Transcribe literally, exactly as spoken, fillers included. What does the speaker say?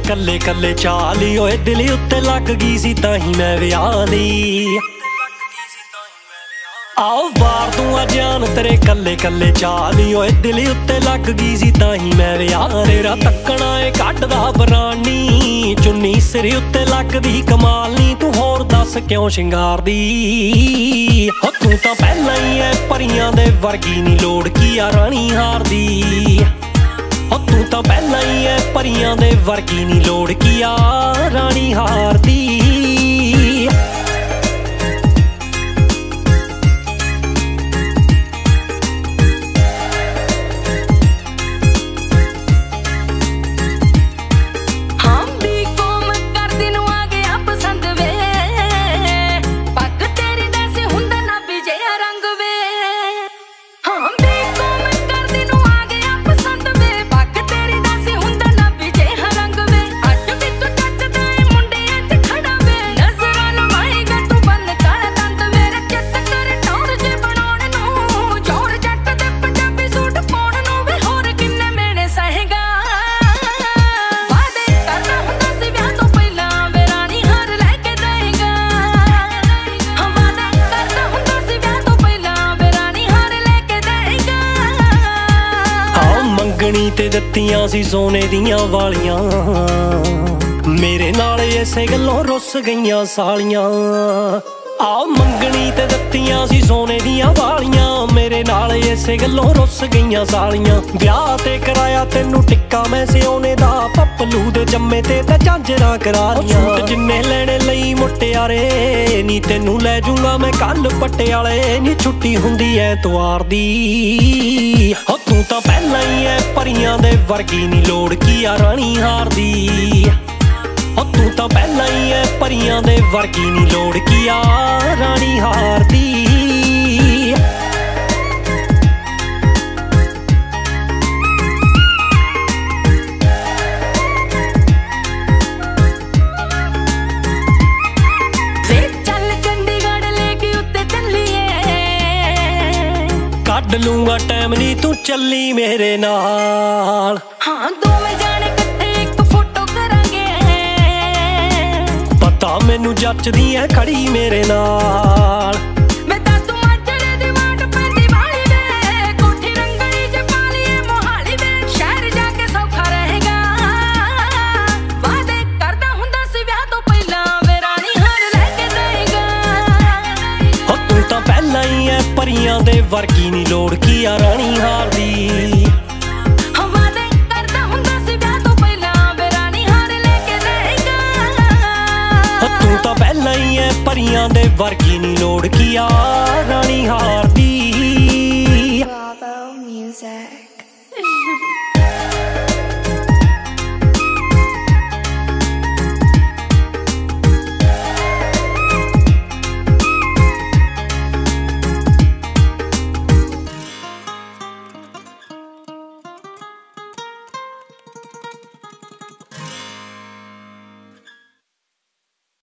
कल्ले कल्ले चाली ओए दिल उत्ते लग गई सी ताही मैं विआह लई। आओ बार दूंगा जान तेरे कल्ले कल्ले चाली ओए दिल उत्ते लग गई सी ताही मैं विआह। तेरा तक्कना ए कड्डदा बरानी चुन्नी सिर उत्ते लगदी कमाल नी तू होर दस क्यों शिंगारदी। हो तू तां पहलां ही ऐ परियां दे वर्गी नी लोड़ की आ रानी हार दी। हो तू तां पहलां ही ऐ परियां दे वर्गी नी लोड़ की आ रानी हार दी। मंगनी ते दत्तियां सी सोने दियां वालियां मेरे नाल इसे गल्लों रुस गईयां सालियां। आओ मंगनी ते दत्तियां सी सोने दियां वालियां मेरे नाल इसे गल्लों रुस गईयां सालियां। ब्याह ते कराया तेनू टिक्का मैं सिओने दा पप्पलू दे जम्मे ते ते झांजरां करारियां। सूट जिन्ने लैणे लई मुट्टियारे नी तेनू लै जूंगा मैं कल पटियाले नी छुट्टी हुंदी ऐतवार दी। हो तू तां पहलां ही ऐ परियां दे वर्गी नी लोड़ की आ रानी हार दी। हो तू तां पहलां ही ऐ परियां दे वर्गी नी लोड़ की आ रानी हार दी। कड लूंगा टाइम नी तू चली मेरे नाल। हाँ दोवें जाने कट्ठे एक फोटो करांगे। पता मैनू जचदी ऐ खड़ी मेरे नाल। मैं दादू माजरे दी वाट पैंदी वाली वे कोठी रंगली च पालीए मोहाली वे शहर जाके सौखा रहेगा। वादे करदा हुंदा सी विआह तो पहलां वे रानी हार लेके देगा। हो तू तां पहलां ही ऐ परियां दे वर्गी नी लोड़ की आ रानी हार दी। वादे करदा हुंदा सी विआह तो पहलां वे रानी हार लेके देगा। हो तू तां पहलां ही ऐ परियां दे वर्गी नी लोड़ की आ रानी हार